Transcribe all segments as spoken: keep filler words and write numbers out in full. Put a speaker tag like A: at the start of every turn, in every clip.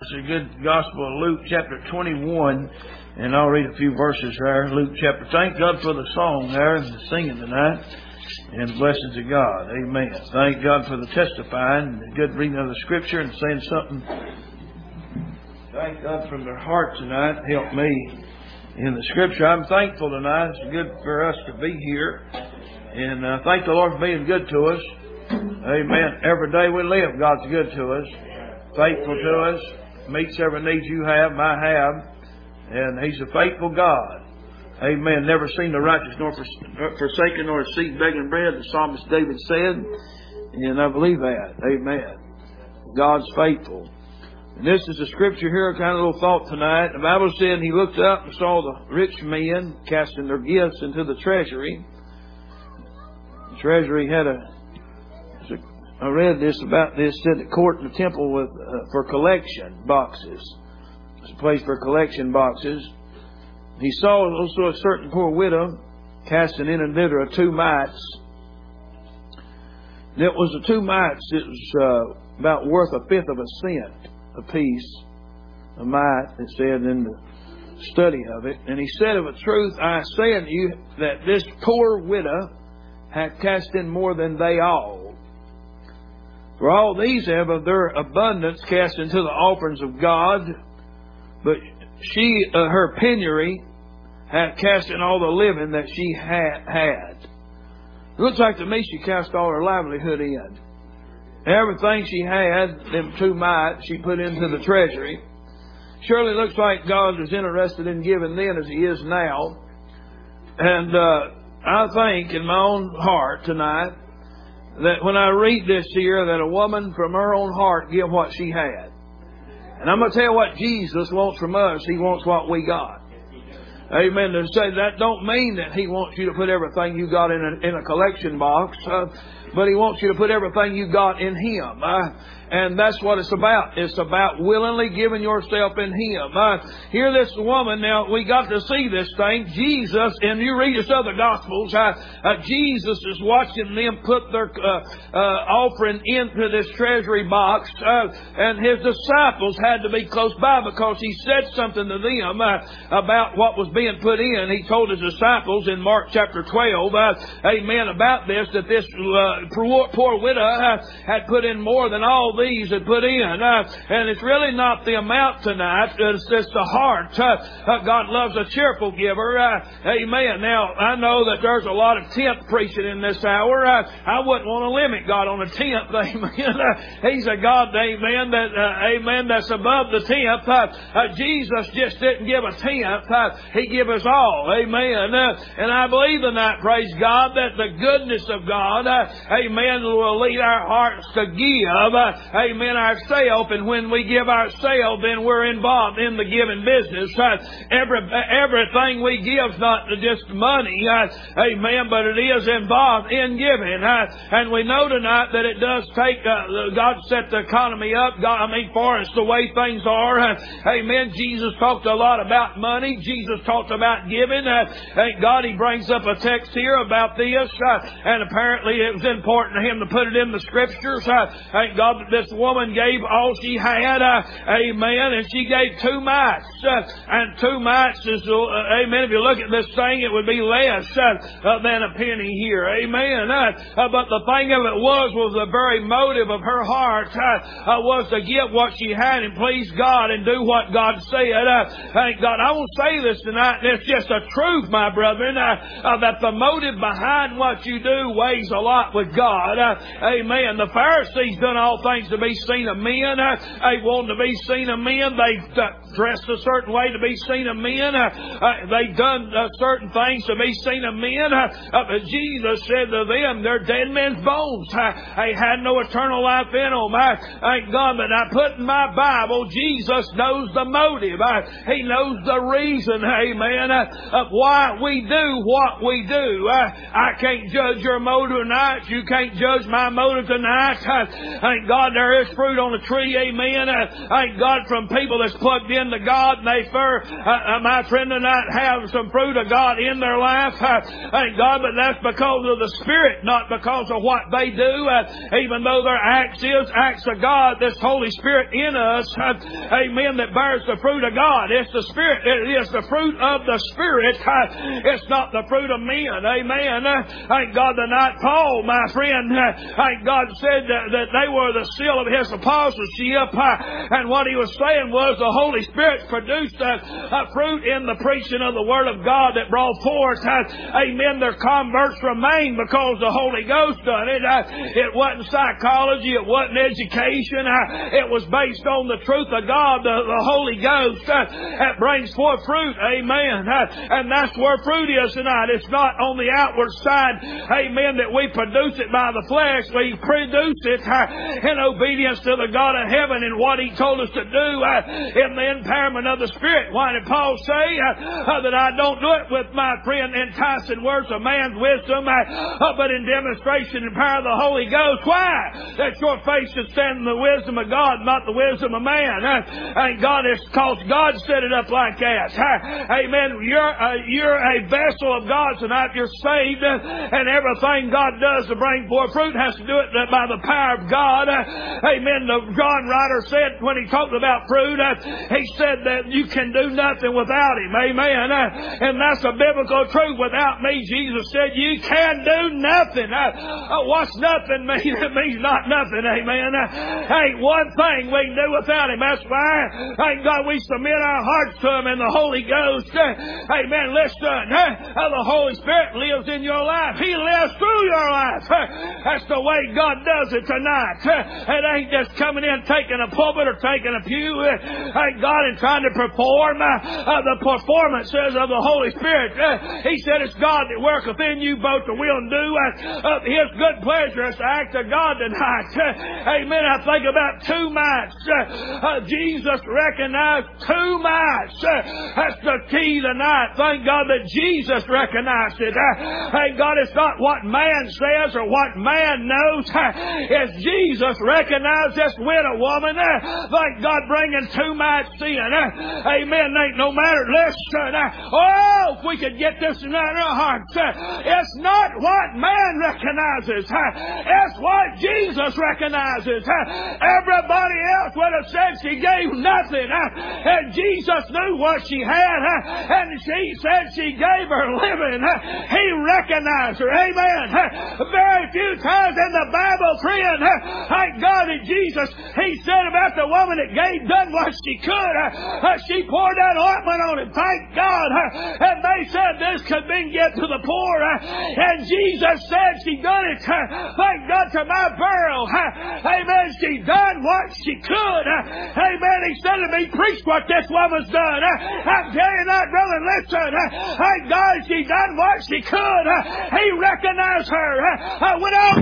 A: the good Gospel of Luke chapter twenty-one, and I'll read a few verses there. Luke chapter. Thank God for the song there and the singing tonight, and blessings of God. Amen. Thank God for the testifying and the good reading of the Scripture and saying something. Thank God from their heart tonight. Help me in the Scripture. I'm thankful tonight. It's good for us to be here, and uh, thank the Lord for being good to us. Amen. Every day we live, God's good to us, faithful to us, meets every need you have, I have, and He's a faithful God. Amen. Never seen the righteous nor forsaken nor a seed begging bread, the psalmist David said, and I believe that. Amen. God's faithful. And this is a scripture here, kind of a little thought tonight. The Bible said He looked up and saw the rich men casting their gifts into the treasury. The treasury had a I read this about this, said the court and the temple with, uh, for collection boxes. It's a place for collection boxes. He saw also a certain poor widow casting in a litter of two mites. And it was the two mites, it was uh, about worth a fifth of a cent a piece. A mite, it said in the study of it. And he said, of a truth, I say unto you that this poor widow hath cast in more than they all. For all these have of their abundance cast into the offerings of God, but she, uh, her penury, hath cast in all the living that she had. had. It looks like to me she cast all her livelihood in. Everything she had, them two mites, she put into the treasury. Surely looks like God is interested in giving then as He is now. And uh, I think in my own heart tonight, that when I read this here, that a woman from her own heart give what she had. And I'm going to tell you what Jesus wants from us. He wants what we got. Amen. To say that don't mean that He wants you to put everything you got in a, in a collection box, uh, but He wants you to put everything you got in Him. Uh, and that's what it's about. It's about willingly giving yourself in Him. Uh, here this woman, now we got to see this thing. Jesus, and you read this other Gospels, uh, uh, Jesus is watching them put their uh, uh, offering into this treasury box. Uh, and His disciples had to be close by because He said something to them uh, about what was being put in. He told His disciples in Mark chapter twelve, uh, amen, about this, that this uh, poor, poor widow uh, had put in more than all these had put in. Uh, and it's really not the amount tonight, it's, it's the heart. Uh, uh, God loves a cheerful giver. Uh, amen. Now, I know that there's a lot of tenth preaching in this hour. Uh, I wouldn't want to limit God on a tenth. Amen. Uh, he's a God, amen, that, uh, amen, that's above the tenth. Uh, uh, Jesus just didn't give a tenth. Uh, He give us all. Amen. Uh, and I believe tonight, praise God, that the goodness of God, uh, amen, will lead our hearts to give, uh, amen, ourself. And when we give ourselves, then we're involved in the giving business. Uh, every, everything we give is not just money, uh, amen, but it is involved in giving. Uh, and we know tonight that it does take, uh, God set the economy up. God, I mean, for us, the way things are. Uh, amen. Jesus talked a lot about money. Jesus talked about giving. Uh, thank God He brings up a text here about this. Uh, and apparently it was important to Him to put it in the Scriptures. Uh, thank God that this woman gave all she had. Uh, amen. And she gave two mites. Uh, and two mites is, uh, amen, if you look at this thing, it would be less uh, uh, than a penny here. Amen. Uh, uh, but the thing of it was, was the very motive of her heart uh, uh, was to give what she had and please God and do what God said. Uh, thank God. I won't say this tonight. It's just a truth, my brethren, uh, uh, that the motive behind what you do weighs a lot with God. Uh, amen. The Pharisees done all things to be seen of men. Uh, they wanted to be seen of men. They uh, dressed a certain way to be seen of men. Uh, uh, they done uh, certain things to be seen of men. Uh, uh, but Jesus said to them, they're dead men's bones. Uh, they had no eternal life in them. Uh, thank God that I put in my Bible, Jesus knows the motive. Uh, he knows the reason. Amen. amen, uh, of why we do what we do. Uh, I can't judge your motive tonight. You can't judge my motive tonight. Uh, thank God there is fruit on the tree, amen. Uh, thank God from people that's plugged into God and they, for, uh, uh, my friend tonight, have some fruit of God in their life. Uh, thank God, but that's because of the Spirit, not because of what they do. Uh, even though their acts is acts of God, this Holy Spirit in us, uh, amen, that bears the fruit of God. It's the Spirit. It is the fruit of the Spirit. Uh, it's not the fruit of men. Amen. Uh, thank God tonight, Paul, my friend, uh, thank God said that, that they were the seal of His apostleship. Uh, and what he was saying was the Holy Spirit produced a, a fruit in the preaching of the Word of God that brought forth, uh, amen, their converts remained because the Holy Ghost done it. Uh, it wasn't psychology. It wasn't education. Uh, it was based on the truth of God, the, the Holy Ghost, uh, that brings forth fruit. Amen. Uh, and that's where fruit is tonight. It's not on the outward side, amen, that we produce it by the flesh. We produce it uh, in obedience to the God of heaven and what He told us to do uh, in the empowerment of the Spirit. Why did Paul say uh, uh, that I don't do it with my friend enticing words of man's wisdom, uh, uh, but in demonstration and power of the Holy Ghost? Why? That your faith should stand in the wisdom of God, not the wisdom of man. Uh, and God, it's because God set it up like that. Uh, amen. You're, uh, you're a vessel of God tonight. You're saved, uh, and everything God does to bring forth fruit has to do it by the power of God. Uh, amen. The John writer said when he talked about fruit, uh, he said that you can do nothing without Him. Amen. Uh, and that's a biblical truth. Without me, Jesus said, you can do nothing. Uh, uh, what's nothing mean? It means not nothing. Amen. Uh, ain't one thing we can do without Him. That's why, thank God, we submit our hearts to Him and the Holy Ghost. Uh, amen. Listen, uh, the Holy Spirit lives in your life. He lives through your life. Uh, that's the way God does it tonight. Uh, it ain't just coming in, taking a pulpit or taking a pew, uh, thank God, and trying to perform. Uh, uh, the performances of the Holy Spirit. Uh, he said it's God that worketh in you both to will and do uh, of His good pleasure. It's the act of God tonight. Uh, amen. I think about two mites. Uh, uh, Jesus recognized two mites. Uh, that's the key tonight. Thank God that Jesus recognized it. Uh, thank God it's not what man says or what man knows. Uh, it's Jesus recognized this widow woman. Uh, thank God bringing two mites in. Uh, amen. Ain't no matter. Listen. Uh, oh, if we could get this in our hearts. Uh, it's not what man recognizes. Uh, it's what Jesus recognizes. Uh, everybody else would have said she gave nothing. Uh, and Jesus knew what she had. Uh, and she said she gave her living. Uh, he recognized her. Amen. Uh, very few times in the Bible, friend, uh, thank God that Jesus, He said about the woman that gave, done what she could. Uh, uh, she poured that ointment on Him. Thank God. Uh, and they said this could be get to the poor. Uh, and Jesus said she done it. Uh, thank God to my burial. Uh, amen. She done what she could. Uh, amen. He said to me, preach what this woman's done. Uh, I'm telling you that, brother, listen. Uh, thank God she done what she could. Uh, he recognized her. Uh, uh, when I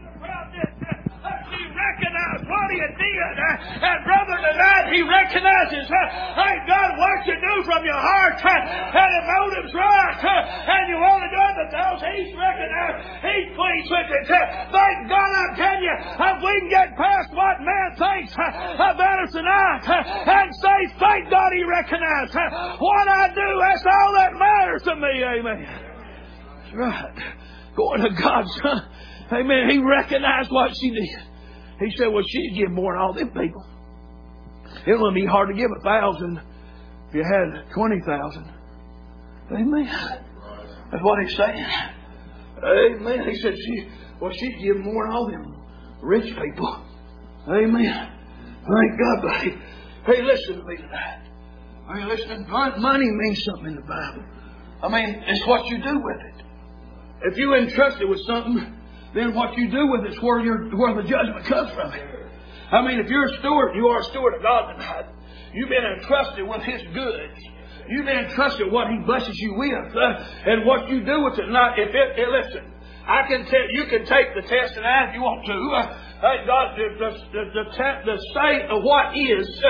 A: recognized what He had did. Uh, and brother, tonight He recognizes, uh, thank God, what you do from your heart, uh, and the motive's right, uh, and you want to do it because He's recognized, He's pleased with it. Uh, thank God, I'm telling you, if we can get past what man thinks uh, about us tonight, uh, and say, thank God He recognized uh, what I do, that's all that matters to me. Amen. That's right. Going to God, son. Amen. He recognized what she did. He said, well, she'd give more than all them people. It wouldn't be hard to give a thousand if you had twenty thousand. Amen. That's what He's saying. Amen. He said, she, well, she'd give more than all them rich people. Amen. Thank God, buddy. Hey, listen to me tonight. Are you listening? Money means something in the Bible. I mean, it's what you do with it. If you entrust it with something, then what you do with it is where, you're, where the judgment comes from. I mean, if you're a steward, you are a steward of God tonight. You've been entrusted with His goods. You've been entrusted what He blesses you with. Uh, and what you do with it tonight, if it, it listen, I can tell you can take the test tonight if you want to. Uh, thank God, the, the, the, the, the state of what is, uh,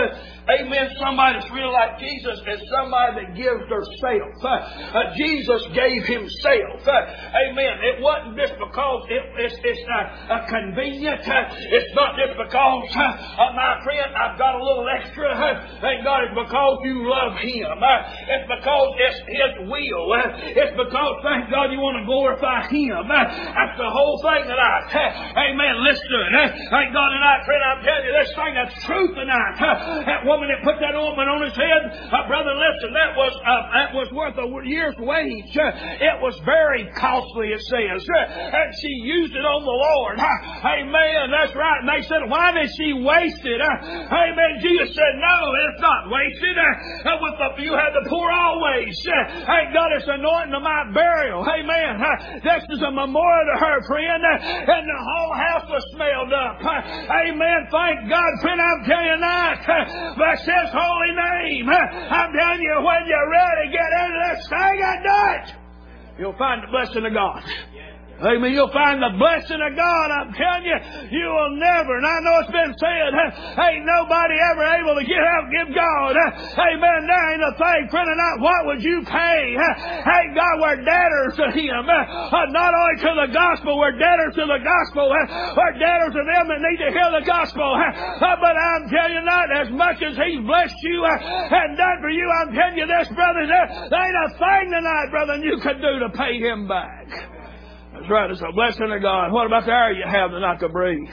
A: Amen. Somebody that's really like Jesus is somebody that gives theirself. Uh, uh, Jesus gave Himself. Uh, amen. It wasn't just because it, it's, it's uh, uh, convenient. Uh, it's not just because, uh, uh, my friend, I've got a little extra. Uh, thank God, it's because you love Him. Uh, it's because it's His will. Uh, it's because, thank God, you want to glorify Him. Uh, that's the whole thing tonight. Uh, amen. Listen to it. Uh, thank God tonight, friend, I'm telling you this thing that's truth tonight. Uh, that woman that put that ointment on his head, uh, brother, listen, that was uh, that was worth a year's wage. Uh, it was very costly, it says. Uh, and she used it on the Lord. Uh, amen. That's right. And they said, why did she waste it? Uh, amen. Jesus said, no, it's not wasted. Uh, with the, you have the poor always. Uh, thank God, it's anointing of my burial. Amen. Uh, this is a memorial to her, friend. Uh, and the whole house was smelled up. Uh, amen. Thank God, friend, I'm telling you tonight. Uh, Bless His holy name. I'm telling you, when you're ready to get into this thing and do it, you'll find the blessing of God. Amen. You'll find the blessing of God. I'm telling you, you will never, and I know it's been said, ain't nobody ever able to get out and give God. Amen. There ain't a thing, friend, or not. What would you pay? Hey, God, we're debtors to Him. Not only to the gospel, we're debtors to the gospel. We're debtors to them that need to hear the gospel. But I'm telling you not, as much as He's blessed you and done for you, I'm telling you this, brothers, there ain't a thing tonight, brother, you could do to pay Him back. That's right. It's a blessing of God. What about the air you have tonight to breathe?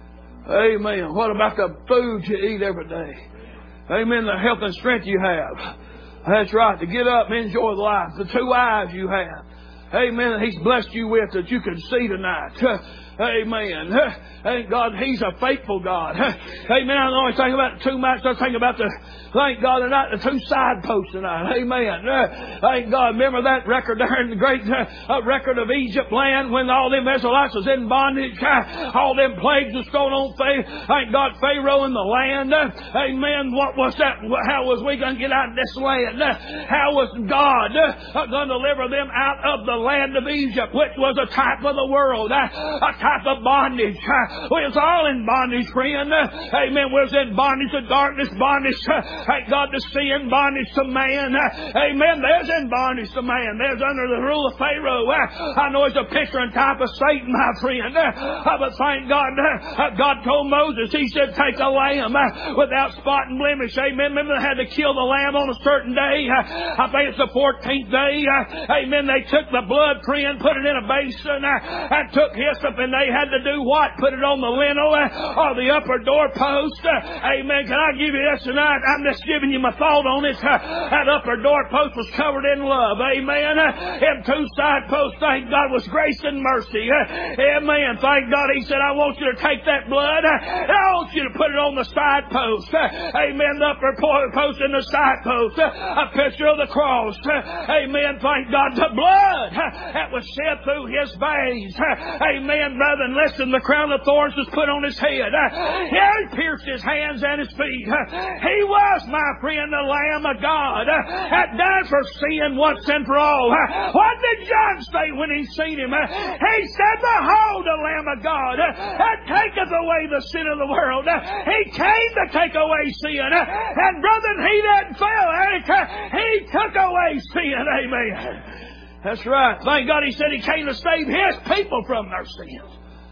A: Amen. What about the food you eat every day? Amen. The health and strength you have. That's right. To get up and enjoy the life. The two eyes you have. Amen. He's blessed you with that you can see tonight. Amen. Thank God, He's a faithful God. Amen. I don't always think about it too much. I think about the, thank God, tonight, the two side posts tonight. Amen. Thank God. Remember that record there in the great uh, record of Egypt land when all them Israelites was in bondage. All them plagues was going on. Thank God, Pharaoh in the land. Amen. What was that? How was we going to get out of this land? How was God going to deliver them out of the land of Egypt, which was a type of the world, a type of bondage? We was all in bondage, friend. Amen. We was in bondage to darkness, bondage, thank God, to sin, bondage to man. Amen. There's in bondage to man. There's under the rule of Pharaoh. I know it's a picture and type of Satan, my friend. But thank God, God told Moses, He said, take a lamb without spot and blemish. Amen. Remember, they had to kill the lamb on a certain day. I think it's the fourteenth day. Amen. They took the blood, friend, put it in a basin, and took hyssop, and they had to do what? Put it on the lintel or the upper doorpost. Amen. Can I give you this tonight? I'm just giving you my thought on it. That upper doorpost was covered in love. Amen. Them two side posts, thank God, was grace and mercy. Amen. Thank God, He said, I want you to take that blood and I want you to put it on the side post. Amen. The upper post and the side post. A picture of the cross. Amen. Thank God. The blood that was shed through His veins. Amen, brother. And listen, the crown of thorns was put on His head. He pierced His hands and His feet. He was, my friend, the Lamb of God that died for sin once and for all. What did John say when he seen Him? He said, behold the Lamb of God that taketh away the sin of the world. He came to take away sin. And brother, He didn't fail. He took away sin. Amen. That's right. Thank God, He said He came to save His people from their sins.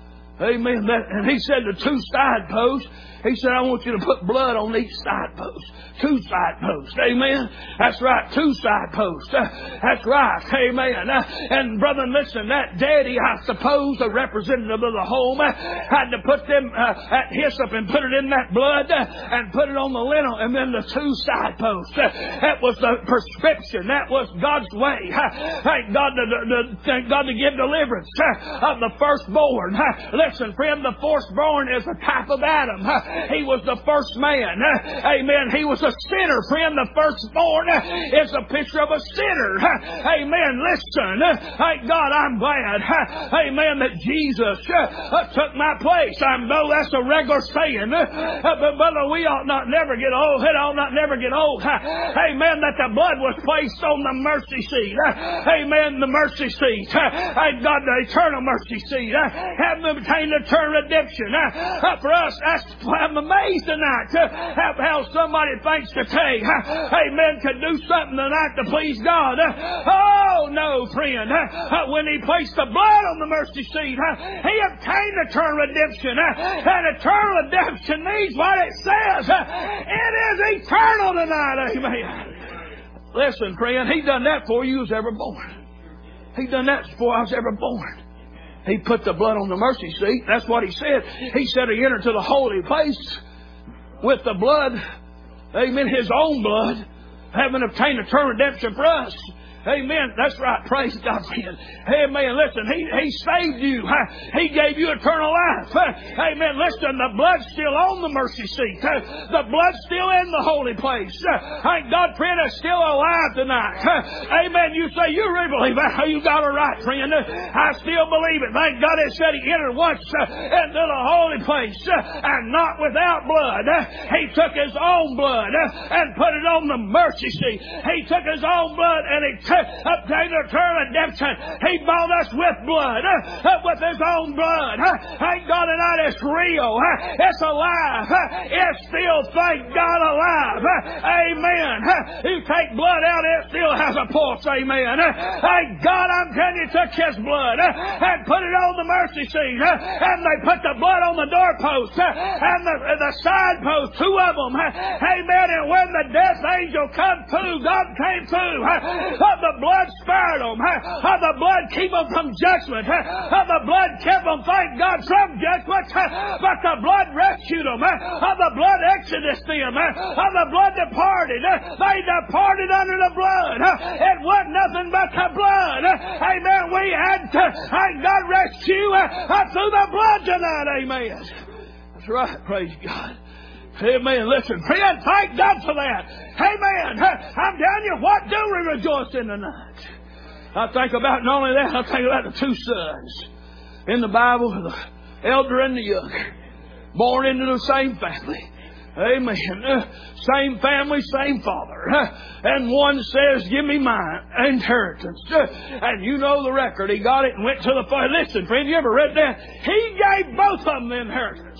A: Amen. That, and He said the two side posts, He said, I want you to put blood on each side post. Two side posts. Amen. That's right. Two side posts. Uh, that's right. Amen. Uh, and brother, listen, that daddy, I suppose, a representative of the home, uh, had to put them uh, at hyssop and put it in that blood uh, and put it on the lintel and then the two side posts. Uh, that was the prescription. That was God's way. Uh, thank God to, to, thank God to give deliverance uh, of the firstborn. Uh, listen, friend, the firstborn is a type of Adam. Uh, he was the first man. Uh, amen. He was a sinner, friend. The firstborn is a picture of a sinner. Amen. Listen, thank God, I'm glad, amen, that Jesus took my place. I know that's a regular saying, but brother, we ought not never get old. It ought not never get old. Amen. That the blood was placed on the mercy seat. Amen. The mercy seat. Thank God, the eternal mercy seat. Having obtained eternal redemption for us. That's I'm amazed tonight how, how somebody thinks today, amen, can do something tonight to please God. Oh, no, friend. When He placed the blood on the mercy seat, He obtained eternal redemption. And eternal redemption means what it says. It is eternal tonight. Amen. Listen, friend, He done that before you was ever born. He done that before I was ever born. He put the blood on the mercy seat. That's what He said. He said He entered to the holy place with the blood, amen, His own blood, having obtained eternal redemption for us. Amen. That's right. Praise God, friend. Amen. Listen, He, he saved you. He gave you eternal life. Amen. Listen, the blood's still on the mercy seat. The blood's still in the holy place. Thank God, friend, is still alive tonight. Amen. You say, you really believe that? You got it right, friend. I still believe it. Thank God it said He entered once into the holy place and not without blood. He took His own blood and put it on the mercy seat. He took His own blood and He obtained eternal redemption. He bought us with blood, uh, with His own blood. Uh, thank God tonight it's real. Uh, it's alive. Uh, it's still, thank God, alive. Uh, amen. Uh, you take blood out, it still has a pulse. Amen. Uh, thank God, I'm telling you, took His blood uh, and put it on the mercy seat. Uh, and they put the blood on the doorpost uh, and the, the side post, two of them. Uh, amen. And when the death angel come through, God came through. Uh, The blood spared them. How the blood keep them from judgment. How the blood kept them, thank God, from judgment. But the blood rescued them. How the blood exodus them. How the blood departed. They departed under the blood. It wasn't nothing but the blood. Amen. We had to, thank God, rescue through the blood tonight. Amen. That's right. Praise God. Amen. Listen, friend, thank God for that. Amen. I'm telling you, what do we rejoice in tonight? I think about not only that, I think about the two sons in the Bible, the elder and the younger, born into the same family. Amen. Uh, same family, same father. Uh, and one says, give me my inheritance. Uh, and you know the record. He got it and went to the father. Listen, friend, you ever read that? He gave both of them the inheritance.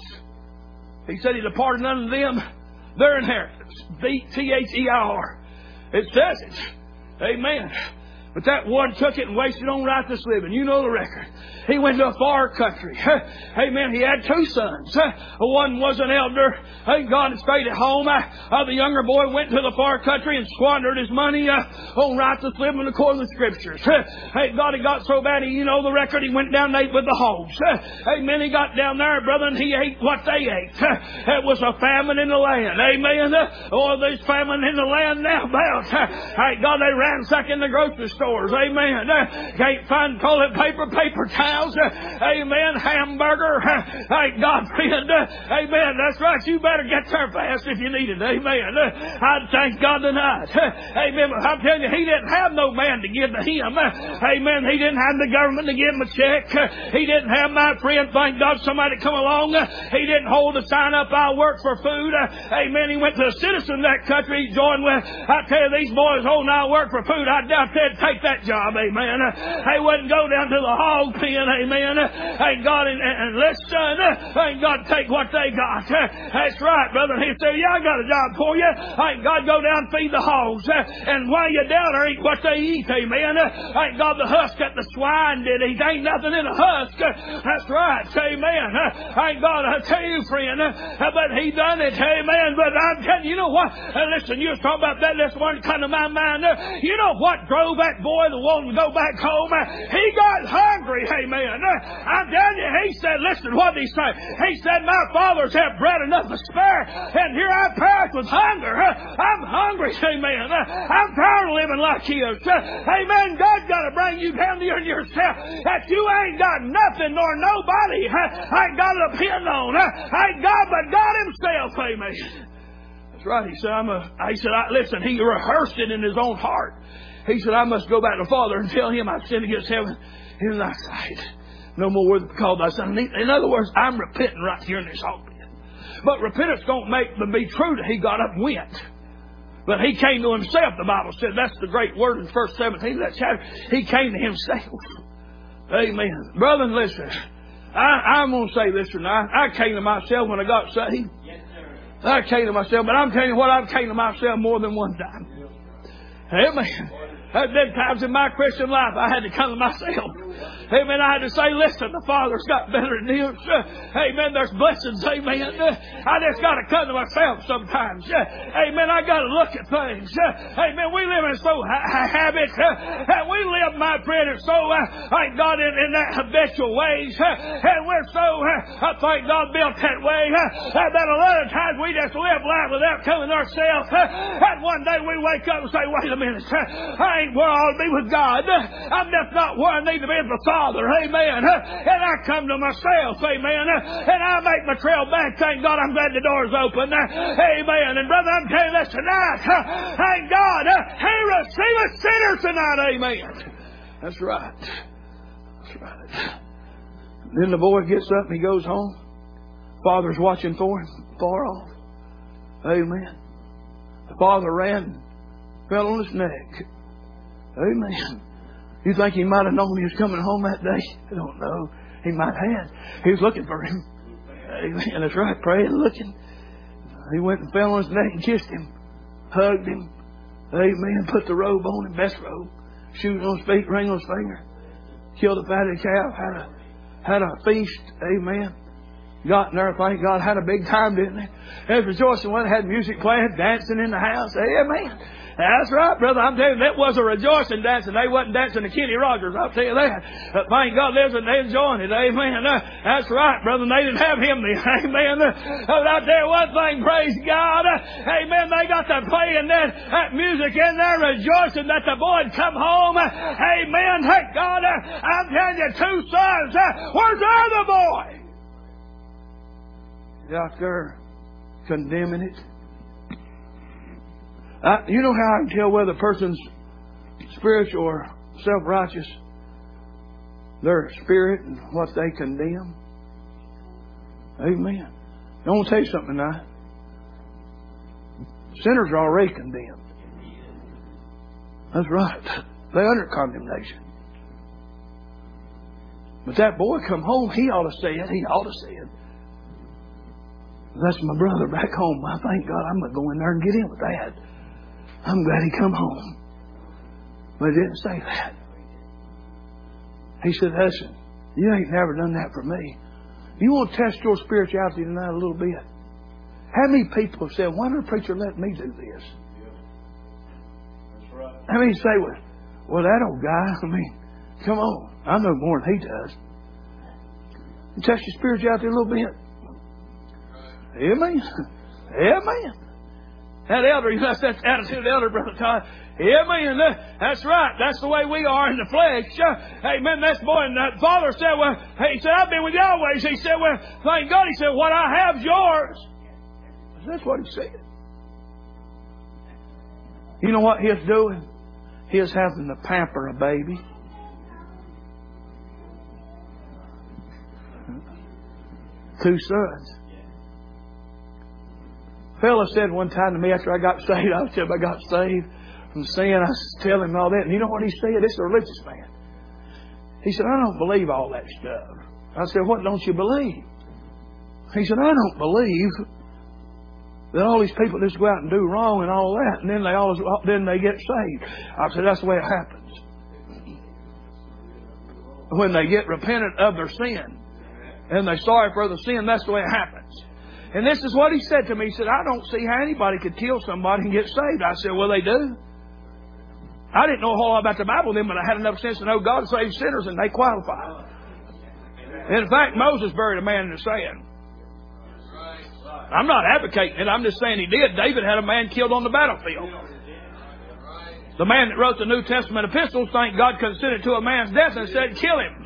A: He said He departed unto them their inheritance. B T H E I R. It says it. Amen. But that one took it and wasted on righteous living. You know the record. He went to a far country. Amen. He had two sons. One was an elder. Thank God and stayed at home. Uh, the younger boy went to the far country and squandered his money uh, on righteous living according to the Scriptures. Thank God, it got so bad, he, you know the record, he went down and ate with the hogs. Amen. He got down there, brother, and he ate what they ate. It was a famine in the land. Amen. Oh, there's famine in the land now about. Thank God, they ransacking the grocery stores. Amen. Can't find toilet paper, paper towels. Amen. Hamburger. Thank God, friend. Amen. That's right. You better get there fast if you need it. Amen. I thank God tonight. Amen. But I'm telling you, He didn't have no man to give to him. Amen. He didn't have the government to give him a check. He didn't have, my friend, thank God, somebody come along. He didn't hold the sign up, I'll work for food. Amen. He went to a citizen of that country. He joined with, I tell you, these boys holding, I'll work for food. I doubt they'd take that job. Amen. They wouldn't go down to the hog pen. Amen. Thank God, and, and listen, thank God, take what they got. That's right, brother. He said, yeah, I got a job for you. Thank God, go down and feed the hogs. And while you're down there, eat what they eat. Amen. Thank God, the husk that the swine did eat. Ain't nothing in a husk. That's right. Amen. Thank God, I tell you, friend. But He done it. Amen. But I'm telling you, you know what? Listen, you was talking about that. This one come to my mind. You know what drove that boy the one to go back home? He got hungry. Amen. I'm telling you, he said, listen, what did he say? He said, my fathers have bread enough to spare, and here I perish with hunger. I'm hungry. Amen. I'm tired of living like he is. Amen. God's got to bring you down to yourself that you ain't got nothing nor nobody ain't got to depend on. Ain't God but God Himself. Amen. That's right. He said, I'm a, he said, I, listen, he rehearsed it in his own heart. He said, I must go back to the Father and tell Him I sinned against heaven in Thy sight. No more worthy to be called Thy Son. In other words, I'm repenting right here in this hog pen. But repentance don't make them be true that he got up and went. But he came to himself, the Bible said. That's the great word in verse seventeen of that chapter. He came to himself. Amen. Brother, listen. I, I'm going to say this tonight. I came to myself when I got saved. I came to myself, but I'm telling you what, I've came to myself more than one time. Amen. There's been times in my Christian life I had to come to myself. Amen. I had to say, listen, the Father's got better than this. Amen. There's blessings. Amen. I just got to come to myself sometimes. Amen. I got to look at things. Amen. We live in so ha- habit. And we live, my friend, and so, thank God, in, in that habitual ways. And we're so, I thank God, built that way. That a lot of times we just live life without coming to ourselves. And one day we wake up and say, wait a minute. I ain't where I ought to be with God. I'm just not where I need to be with the Father. Amen. And I come to myself. Amen. And I make my trail back. Thank God I'm glad the door's open. Amen. And brother, I'm telling you this tonight. Thank God. He receiveth sinners tonight. Amen. That's right. That's right. Then the boy gets up and he goes home. Father's watching for him far off. Amen. The father ran, fell on his neck. Amen. You think he might have known he was coming home that day? I don't know. He might have. He was looking for him. Amen. That's right. Praying, looking. He went and fell on his neck and kissed him. Hugged him. Amen. Put the robe on him. Best robe. Shoes on his feet. Ring on his finger. Killed a fatted calf. Had a, had a feast. Amen. Got in there. Thank God. Had a big time, didn't he? They was rejoicing. One had music playing. Dancing in the house. Amen. That's right, brother. I'm telling you, that was a rejoicing dancing. They wasn't dancing to Kenny Rogers. I'll tell you that. But thank God they was enjoying it. Amen. Uh, that's right, brother. They didn't have him then. Amen. Uh, but I'll tell you one thing, praise God. Uh, amen. They got to playing that, that music in there, rejoicing that the boy had come home. Uh, amen. Thank God. Uh, I'm telling you, two sons. Uh, where's the other boy? He's out there condemning it. Uh, you know how I can tell whether a person's spiritual or self-righteous? Their spirit and what they condemn. Amen. I want to tell you something tonight. Sinners are already condemned. That's right. They're under condemnation. But that boy come home, he ought to say it. He ought to say it. That's my brother back home. I thank God I'm going to go in there and get in with that. I'm glad he come home. But he didn't say that. He said, listen, you ain't never done that for me. You want to test your spirituality tonight a little bit? How many people have said, why did the preacher let me do this? That's right. How many say, well, well, that old guy, I mean, come on. I know more than he does. You test your spirituality a little bit. Amen. Amen. That elder, that's that attitude of the elder, Brother Todd. Amen. That's right. That's the way we are in the flesh. Amen. That's boy. And the father said, well, he said, I've been with you always. He said, well, thank God. He said, what I have is yours. That's what he said. You know what he was doing? He was having to pamper a baby. Two sons. Fella said one time to me after I got saved, I said I got saved from sin. I was telling him all that. And you know what he said? This is a religious man. He said, I don't believe all that stuff. I said, what don't you believe? He said, I don't believe that all these people just go out and do wrong and all that, and then they all then they get saved. I said, that's the way it happens. When they get repentant of their sin and they're sorry for the sin, that's the way it happens. And this is what he said to me. He said, I don't see how anybody could kill somebody and get saved. I said, well, they do. I didn't know a whole lot about the Bible then, but I had enough sense to know God saves sinners and they qualify. In fact, Moses buried a man in the sand. I'm not advocating it. I'm just saying he did. David had a man killed on the battlefield. The man that wrote the New Testament epistles, thank God, consented to a man's death and said, kill him.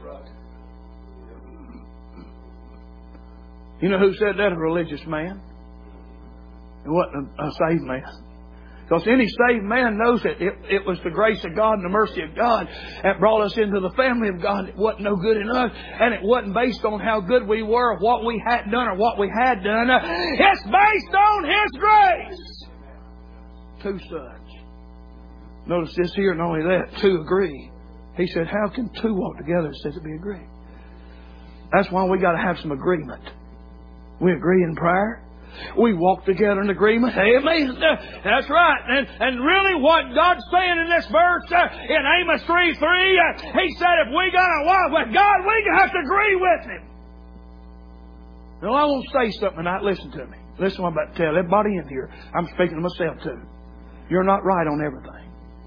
A: You know who said that? A religious man. It wasn't a, a saved man. Because any saved man knows that it, it was the grace of God and the mercy of God that brought us into the family of God. It wasn't no good in us. And it wasn't based on how good we were or what we had done or what we had done. It's based on His grace. Two sons. Notice this here, not only that, two agree. He said, how can two walk together? It says to be agreed. That's why we got to have some agreement. We agree in prayer. We walk together in agreement. Amen. That's right. And, and really what God's saying in this verse, uh, in Amos three three, uh, He said if we got to walk with God, we have to agree with Him. Now I won't say something tonight. Listen to me. Listen to what I'm about to tell everybody in here. I'm speaking to myself too. You're not right on everything.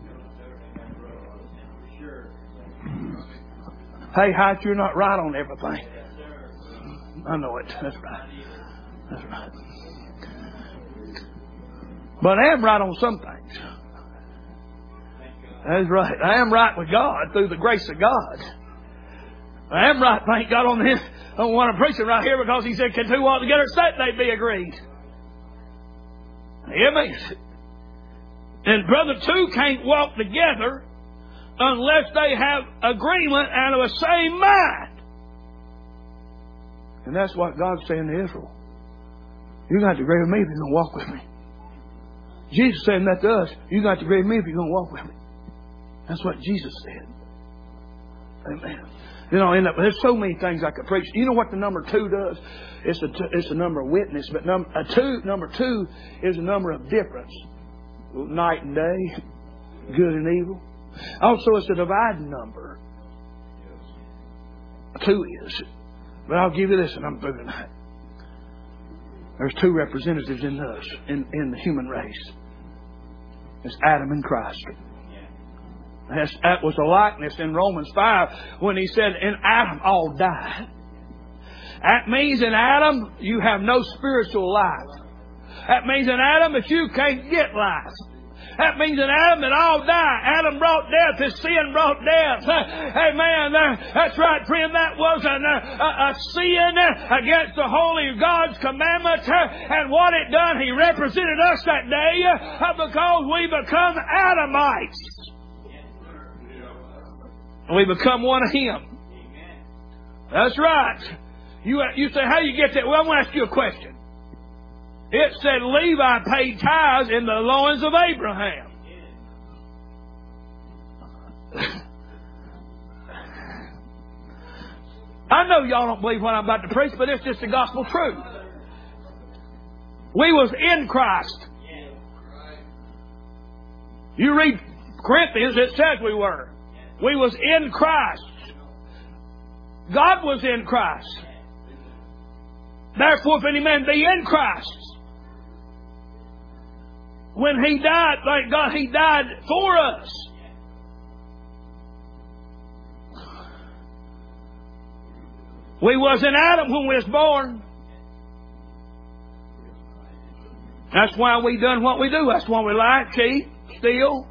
A: Hey, Height, you're not right on everything. I know it. That's right. That's right. But I am right on some things. That's right. I am right with God through the grace of God. I am right, thank God, on this. I don't want to preach it right here because He said, can two walk together except they be agreed? Amen. And brother, two can't walk together unless they have agreement and of the same mind. And that's what God's saying to Israel. You're going to have to agree with me if you're going to walk with me. Jesus saying that to us. You're going to have to agree with me if you're going to walk with me. That's what Jesus said. Amen. You know, and there's so many things I could preach. You know what the number two does? It's a, it's a number of witness. But num, a two, number two is a number of difference. Night and day. Good and evil. Also, it's a dividing number. Two is. But I'll give you this and I'm through tonight. There's two representatives in us, in, in the human race. It's Adam and Christ. That's, that was a likeness in Romans five when he said, in Adam all died. That means in Adam you have no spiritual life. That means in Adam that you can't get life. That means in Adam that all die. Adam brought death. His sin brought death. Amen. That's right, friend. That was an, a, a sin against the holy God's commandment. And what it done, He represented us that day because we become Adamites. We become one of Him. That's right. You, you say, how do you get that? Well, I'm going to ask you a question. It said Levi paid tithes in the loins of Abraham. I know y'all don't believe what I'm about to preach, but it's just the gospel truth. We was in Christ. You read Corinthians, it says we were. We was in Christ. God was in Christ. Therefore, if any man be in Christ, when He died, thank God, He died for us. We was in Adam when we was born. That's why we done what we do. That's why we lie, cheat, steal,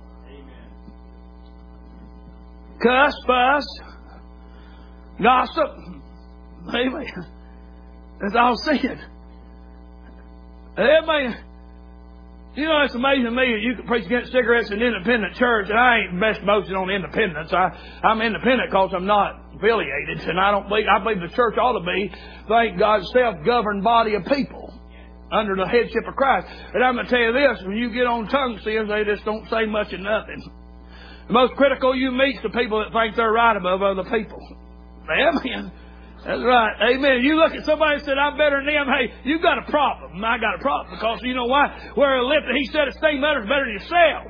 A: cuss, fuss, gossip. Amen. That's all sin. Amen. You know, it's amazing to me that you can preach against cigarettes in an independent church, and I ain't best boasting on independence. I, I'm independent because I'm not affiliated, and I don't believe, I believe the church ought to be, thank God, a self-governed body of people under the headship of Christ. And I'm going to tell you this, when you get on tongue sins, they just don't say much of nothing. The most critical you meet is the people that think they're right above other people. Amen. That's right. Amen. You look at somebody and said, I'm better than them. Hey, you've got a problem. I got a problem. Because you know why? Where a lifted, He said, esteem others better than yourself.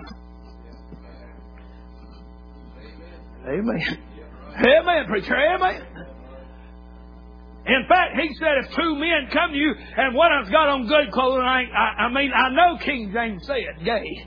A: Amen. Amen, preacher. Amen. In fact, He said, if two men come to you and one of them's got on good clothing, I, ain't, I, I mean, I know King James said gay.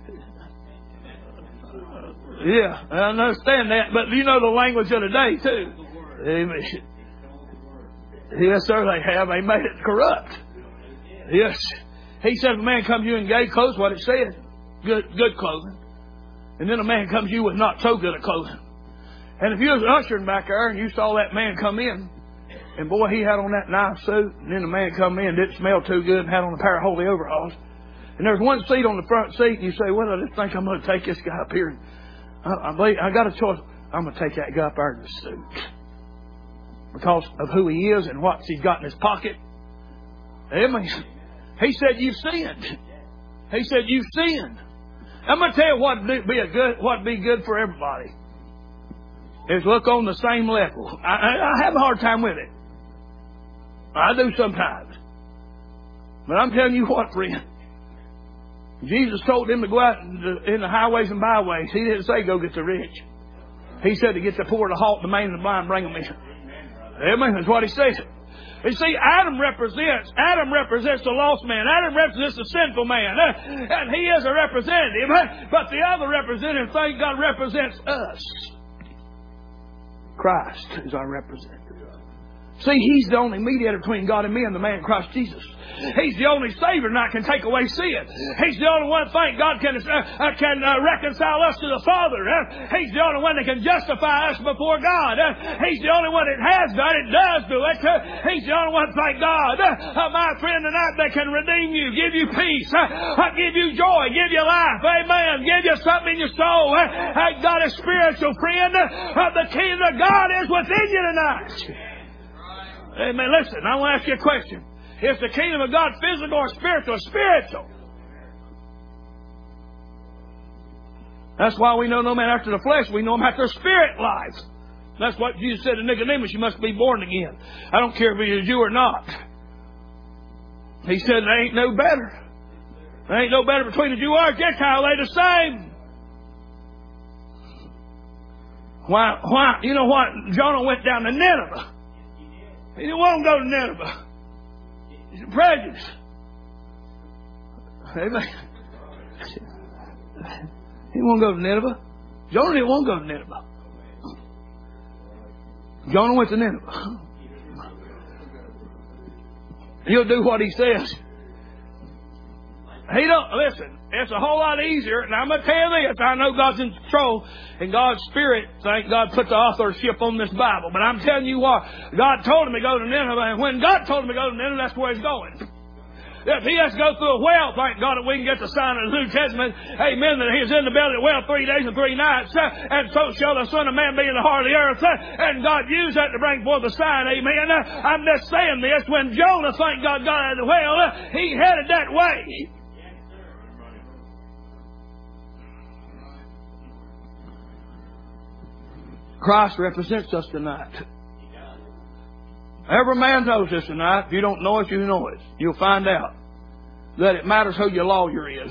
A: Yeah, I understand that. But you know the language of the day, too. Amen. Yes, sir, they have. They made it corrupt. Yes. He said, if a man comes to you in gay clothes, what it said, good good clothing. And then a man comes to you with not so good a clothing. And if you was ushering back there and you saw that man come in, and boy, he had on that nice suit, and then the man come in, didn't smell too good, and had on a pair of holy overalls. And there's one seat on the front seat, and you say, well, I just think I'm going to take this guy up here. And I, I, believe, I got a choice. I'm going to take that guy up there in the suit. Because of who he is and what he's got in his pocket. Amen. He said, you've sinned. He said, you've sinned. I'm going to tell you what would be a good, what be good for everybody. Is look on the same level. I, I have a hard time with it. I do sometimes. But I'm telling you what, friend. Jesus told them to go out in the, in the highways and byways. He didn't say go get the rich. He said to get the poor, the halt, the maimed, and the blind, bring them in. Amen. That's what he said. You see, Adam represents, Adam represents the lost man. Adam represents the sinful man. And he is a representative. But the other representative, thank God, represents us. Christ is our representative. See, He's the only mediator between God and men, the man Christ Jesus. He's the only Savior that can take away sin. He's the only one, thank God, can, uh, can uh, reconcile us to the Father. Uh, he's the only one that can justify us before God. Uh, he's the only one that has done it, does do it. Uh, he's the only one, thank God, uh, my friend tonight, that can redeem you, give you peace, uh, give you joy, give you life. Amen. Give you something in your soul. Uh, God is spiritual, friend. Uh, the kingdom of God is within you tonight. Amen. Listen, I want to ask you a question. Is the kingdom of God physical or spiritual? Spiritual. That's why we know no man after the flesh. We know him after spirit life. That's what Jesus said to Nicodemus. You must be born again. I don't care if you're a Jew or not. He said there ain't no better. There ain't no better between a Jew or a Gentile. They're the same. Why? Why? You know what? Jonah went down to Nineveh. He didn't want to go to Nineveh. He's a prejudice. Amen. He didn't want to go to Nineveh. Jonah didn't want to go to Nineveh. Jonah went to Nineveh. He'll do what he says. He don't listen. It's a whole lot easier, and I'm going to tell you this. I know God's in control, and God's Spirit, thank God, put the authorship on this Bible. But I'm telling you what, God told him to go to Nineveh, and when God told him to go to Nineveh, that's where he's going. If he has to go through a well, thank God that we can get the sign of the New Testament. Amen. That he was in the belly of the well three days and three nights. Uh, and so shall the Son of Man be in the heart of the earth. Uh, and God used that to bring forth the sign. Amen. Uh, I'm just saying this. When Jonah, thank God, got out of the well, uh, he headed that way. Christ represents us tonight. Every man knows this tonight. If you don't know it, you know it. You'll find out that it matters who your lawyer is.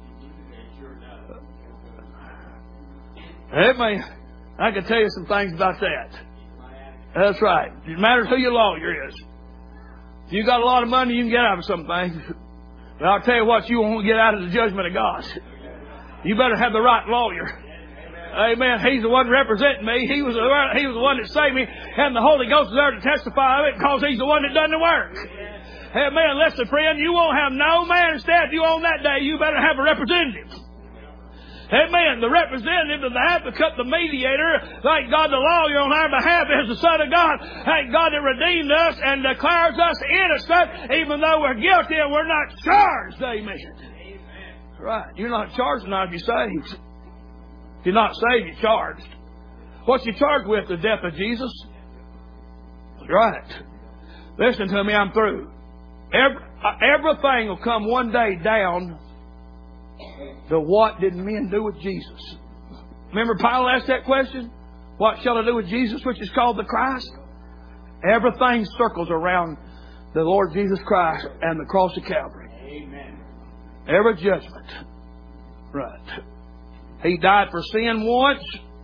A: Amen. I can tell you some things about that. That's right. It matters who your lawyer is. If you got a lot of money, you can get out of some things. But I'll tell you what, you won't get out of the judgment of God. You better have the right lawyer. Amen. He's the one representing me. He was the one, he was the one that saved me. And the Holy Ghost is there to testify of it because he's the one that done the work. Amen. Listen, friend, you won't have no man instead. You on that day, you better have a representative. Amen. The representative, the advocate, the mediator, thank God the lawyer on our behalf is the Son of God. Thank God that redeemed us and declares us innocent even though we're guilty and we're not charged. Amen. Amen. Right. You're not charged now if you're saved. If you're not saved, you're charged. What you charged with? The death of Jesus? That's right. Listen to me, I'm through. Every, everything will come one day down to what did men do with Jesus? Remember Pilate asked that question? What shall I do with Jesus, which is called the Christ? Everything circles around the Lord Jesus Christ and the cross of Calvary. Amen. Every judgment. Right. He died for sin once,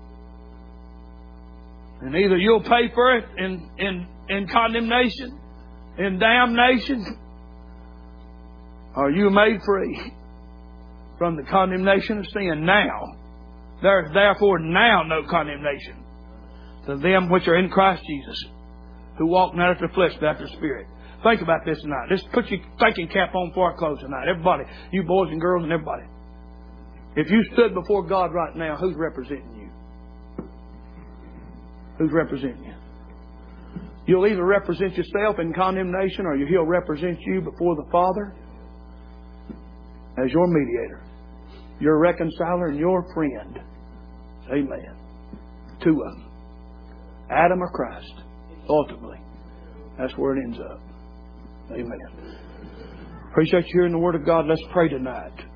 A: and either you'll pay for it in, in, in condemnation, in damnation, or you're made free from the condemnation of sin now. There is therefore now no condemnation to them which are in Christ Jesus, who walk not after the flesh but after the Spirit. Think about this tonight. Just put your thinking cap on before I close tonight. Everybody, you boys and girls and everybody. If you stood before God right now, who's representing you? Who's representing you? You'll either represent yourself in condemnation or He'll represent you before the Father as your mediator, your reconciler, and your friend. Amen. Two of them. Adam or Christ. Ultimately. That's where it ends up. Amen. Appreciate you hearing the Word of God. Let's pray tonight.